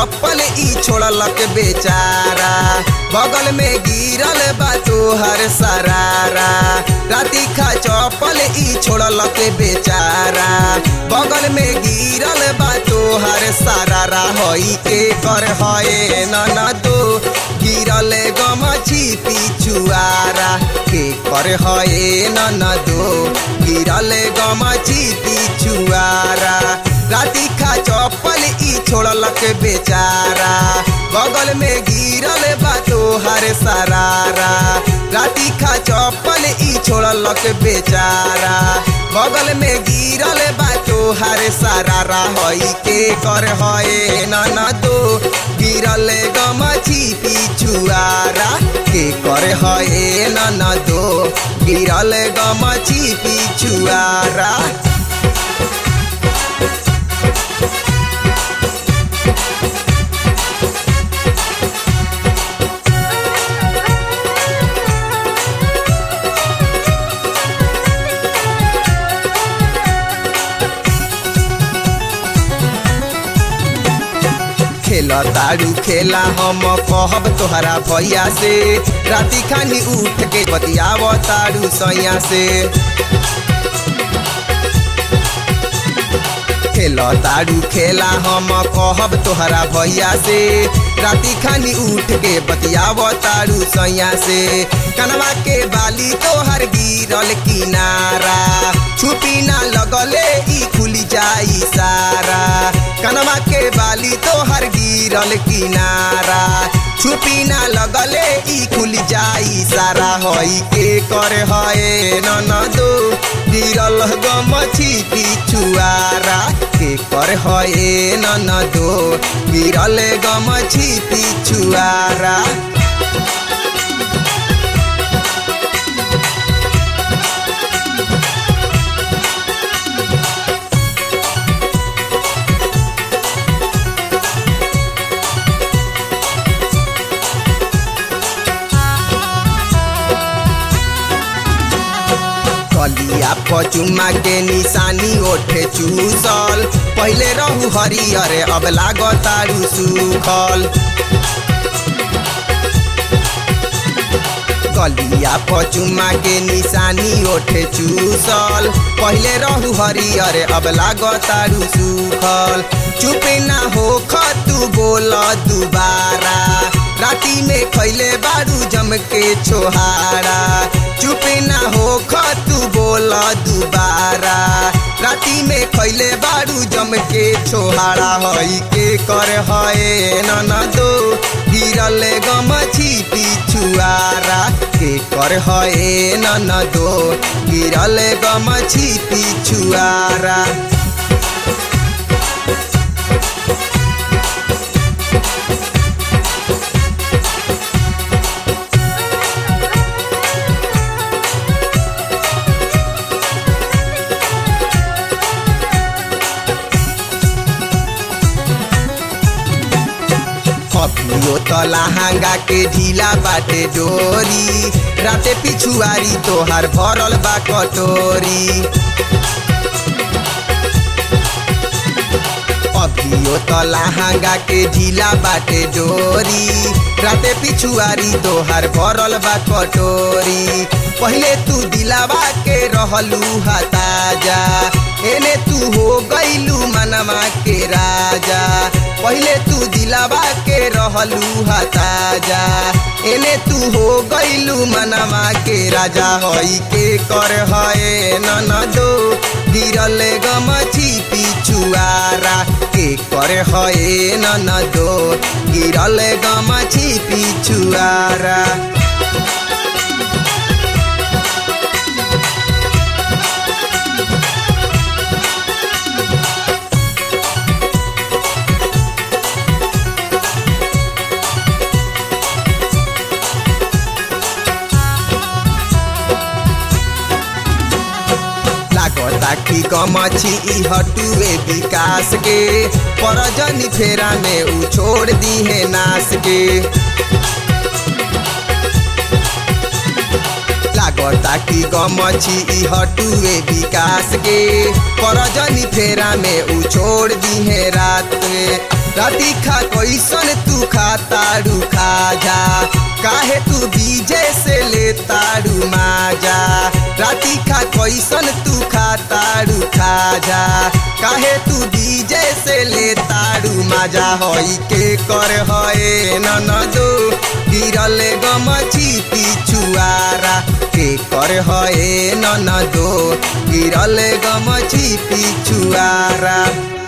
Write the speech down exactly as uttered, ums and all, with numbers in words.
चप्पल ई छोड़लक बेचारा, बगल में गिरल बा तोहर सरारा। राती खा चप्पल ई छोड़लक बेचारा, बगल में गिरल बा तोहर सरारा। हई के कर हए ननदो गिरल गमछी पिछुआरा, के कर हए ननदो गिरल गमछी पिछुआरा। राती खा चप्पल ई छोड़लक बेचारा, बगल में गिरल बा तोहर सरारा। राती खा चप्पल ई छोड़लक बेचारा, बगल में गिरल बा तोहर सरारा। हई के कर हए ननदो गिरल गमछी पिछुआरा, के कर हए ननदो गिरल गमछी पिछुआरा। खेला तारू खेला हम कहब तोहरा भैया से, राती खानी उठ के बतियाव तारू सैया से। खेला तारू खेला हम कहब तोहरा भैया से, राती खानी उठ के बतियाव तारू सैया से। कनवा के बाली तोहर गिरल किनारा, छुपी ना लगले ई खुली जाई सारा। कनवा के बाली तोहर गिरल किनारा, छुपी ना लगले ई खुल जाई सारा। हई के कर हए ननदो गिरल गमछी पिछुआरा, के कर हए ननदो गिरल गमछी पिछुआरा। कलिया पचुमा के निशानी ओठे चूसल, पहले रहू हरियर अब लागतारू सुखल। कलिया पचुमा के निशानी ओठे चूसल, पहले रहू हरियर अब लागतारू सुखल। चुप ना हो तू बोल दुबारा, राती में खैले बारू जम के छोहारा। चुप ना हो तू बोल दुबारा, राती में खैले बारू जम के छोहारा। हई के कर हए ननदो गिरल गमछी पिछुआरा, के कर हए ननदो गिरल गमछी पिछुआरा। अभियो तो लहंगा के ढीला बाटे डोरी, राते पिछुआरी तोहार भरल बा कटोरी। अभियो तो लहंगा के ढीला बाटे डोरी, राते पिछुआरी तोहार भरल बा कटोरी। पहले तू दिलावा के रहलू हा ताजा, एने तू हो गईलू मनवा के राजा। पहले तू दिलावा के रहलू हा ताजा, एने तू हो गईलू मनवा के राजा। हई के कर हए ननदो गिरल गमछी पिछुआरा, के कर हए ननदो गिरल गमछी पिछुआरा। ताकि गमछी ई हटुए विकास के, परजनी फेरा में उ छोड़ दी है नास के। लागता कि गमछी ई हटुए विकास के, परजनी फेरा में उ छोड़ दी है रात में। राती खा कैसन तू खा तारू खा जा काहे तू बीजे से ले तारू माजा राती खा कैसन तू खा तारू खा जा काहे तू बीजे से ले तारू माजा होई के कर होए ननदो गिरल गमछी पिछुआरा के कर होए ननदो गिरल गमछी पिछुआरा।